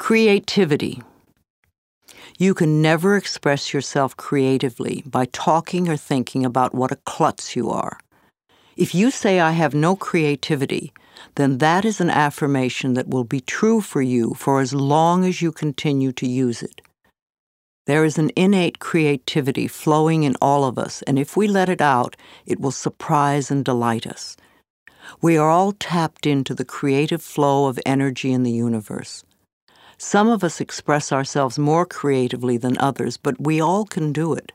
Creativity. You can never express yourself creatively by talking or thinking about what a klutz you are. If you say, "I have no creativity," then that is an affirmation that will be true for you for as long as you continue to use it. There is an innate creativity flowing in all of us, and if we let it out, it will surprise and delight us. We are all tapped into the creative flow of energy in the universe. Some of us express ourselves more creatively than others, but we all can do it.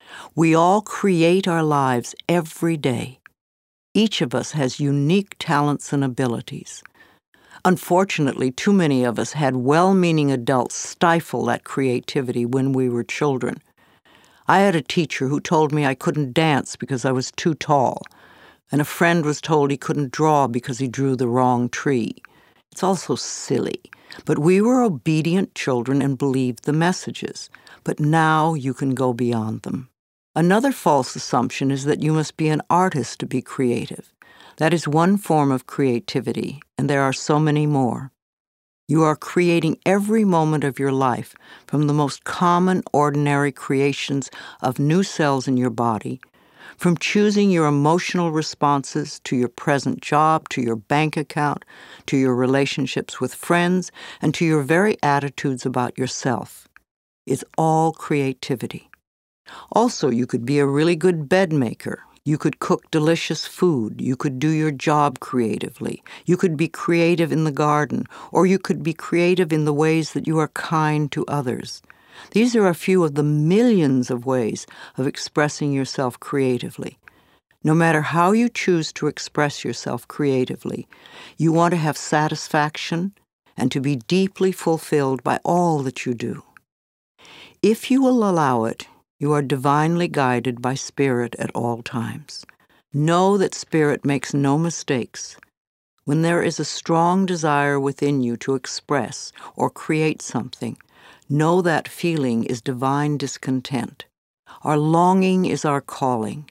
We all create our lives every day. Each of us has unique talents and abilities. Unfortunately, too many of us had well-meaning adults stifle that creativity when we were children. I had a teacher who told me I couldn't dance because I was too tall, and a friend was told he couldn't draw because he drew the wrong tree. It's all so silly. But we were obedient children and believed the messages. But now you can go beyond them. Another false assumption is that you must be an artist to be creative. That is one form of creativity, and there are so many more. You are creating every moment of your life, from the most common, ordinary creations of new cells in your body, from choosing your emotional responses to your present job, to your bank account, to your relationships with friends, and to your very attitudes about yourself. It's all creativity. Also, you could be a really good bed maker. You could cook delicious food. You could do your job creatively. You could be creative in the garden, or you could be creative in the ways that you are kind to others. These are a few of the millions of ways of expressing yourself creatively. No matter how you choose to express yourself creatively, you want to have satisfaction and to be deeply fulfilled by all that you do. If you will allow it, you are divinely guided by Spirit at all times. Know that Spirit makes no mistakes. When there is a strong desire within you to express or create something, know that feeling is divine discontent. Our longing is our calling.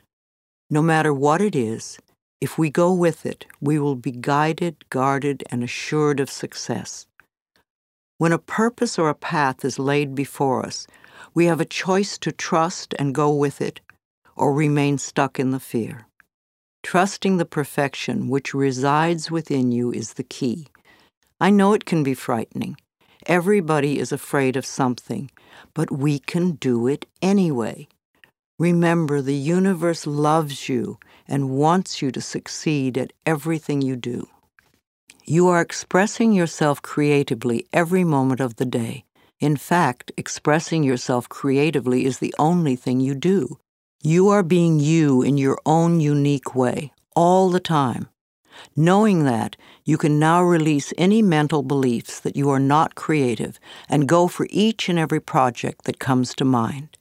No matter what it is, if we go with it, we will be guided, guarded, and assured of success. When a purpose or a path is laid before us, we have a choice to trust and go with it, or remain stuck in the fear. Trusting the perfection which resides within you is the key. I know it can be frightening. Everybody is afraid of something, but we can do it anyway. Remember, the universe loves you and wants you to succeed at everything you do. You are expressing yourself creatively every moment of the day. In fact, expressing yourself creatively is the only thing you do. You are being you in your own unique way, all the time. Knowing that, you can now release any mental beliefs that you are not creative and go for each and every project that comes to mind.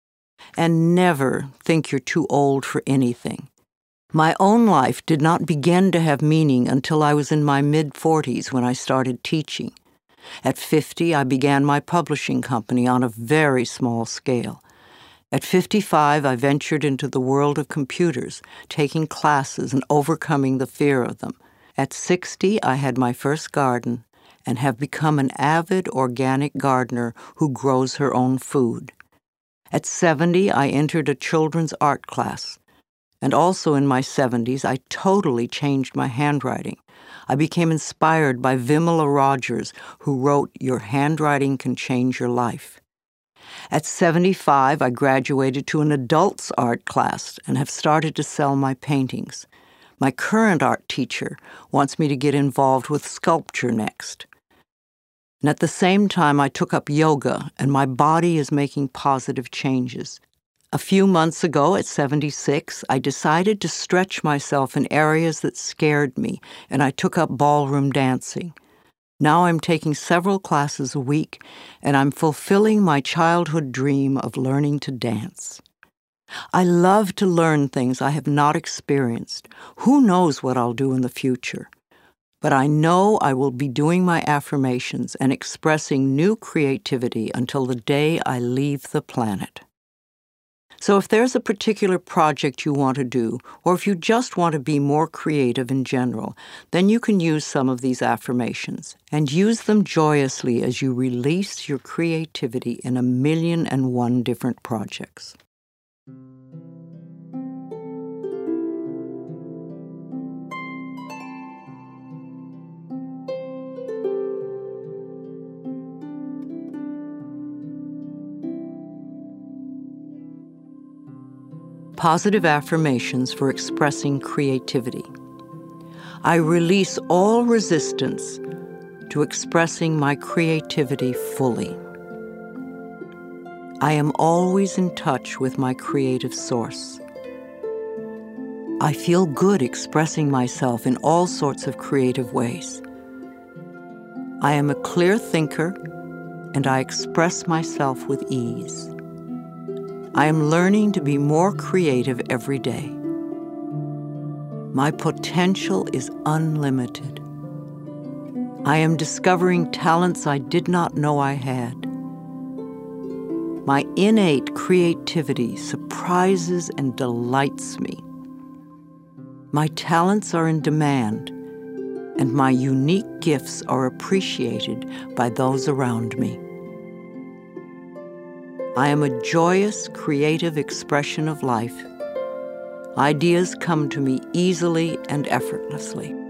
And never think you're too old for anything. My own life did not begin to have meaning until I was in my mid-40s when I started teaching. At 50, I began my publishing company on a very small scale. At 55, I ventured into the world of computers, taking classes and overcoming the fear of them. At 60, I had my first garden and have become an avid organic gardener who grows her own food. At 70, I entered a children's art class. And also in my 70s, I totally changed my handwriting. I became inspired by Vimala Rogers, who wrote, "Your handwriting can change your life." At 75, I graduated to an adults' art class and have started to sell my paintings. My current art teacher wants me to get involved with sculpture next. And at the same time, I took up yoga, and my body is making positive changes. A few months ago, at 76, I decided to stretch myself in areas that scared me, and I took up ballroom dancing. Now I'm taking several classes a week, and I'm fulfilling my childhood dream of learning to dance. I love to learn things I have not experienced. Who knows what I'll do in the future? But I know I will be doing my affirmations and expressing new creativity until the day I leave the planet. So if there's a particular project you want to do, or if you just want to be more creative in general, then you can use some of these affirmations and use them joyously as you release your creativity in 1,000,001 different projects. Positive affirmations for expressing creativity. I release all resistance to expressing my creativity fully. I am always in touch with my creative source. I feel good expressing myself in all sorts of creative ways. I am a clear thinker, and I express myself with ease. I am learning to be more creative every day. My potential is unlimited. I am discovering talents I did not know I had. My innate creativity surprises and delights me. My talents are in demand, and my unique gifts are appreciated by those around me. I am a joyous, creative expression of life. Ideas come to me easily and effortlessly.